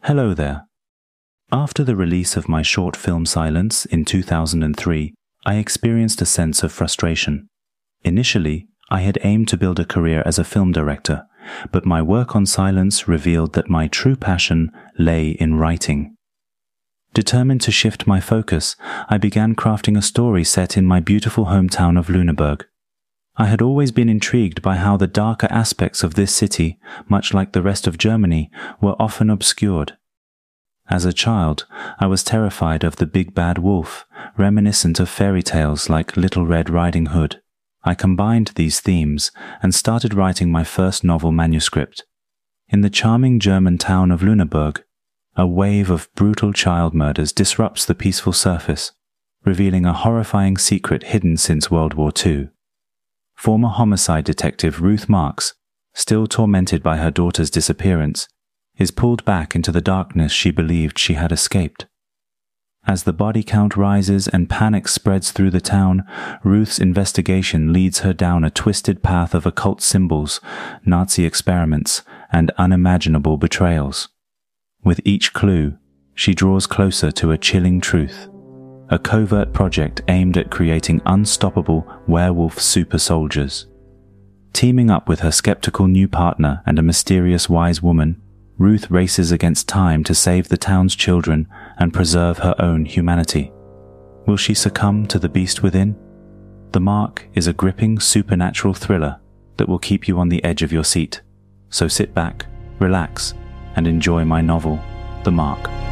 Hello there. After the release of my short film Silence in 2003, I experienced a sense of frustration. Initially, I had aimed to build a career as a film director, but my work on Silence revealed that my true passion lay in writing. Determined to shift my focus, I began crafting a story set in my beautiful hometown of Lüneburg. I had always been intrigued by how the darker aspects of this city, much like the rest of Germany, were often obscured. As a child, I was terrified of the big bad wolf, reminiscent of fairy tales like Little Red Riding Hood. I combined these themes and started writing my first novel manuscript. In the charming German town of Lüneburg, a wave of brutal child murders disrupts the peaceful surface, revealing a horrifying secret hidden since World War II. Former homicide detective Ruth Marx, still tormented by her daughter's disappearance, is pulled back into the darkness she believed she had escaped. As the body count rises and panic spreads through the town, Ruth's investigation leads her down a twisted path of occult symbols, Nazi experiments, and unimaginable betrayals. With each clue, she draws closer to a chilling truth. A covert project aimed at creating unstoppable werewolf super soldiers. Teaming up with her skeptical new partner and a mysterious wise woman, Ruth races against time to save the town's children and preserve her own humanity. Will she succumb to the beast within? The Mark is a gripping supernatural thriller that will keep you on the edge of your seat. So sit back, relax, and enjoy my novel, The Mark.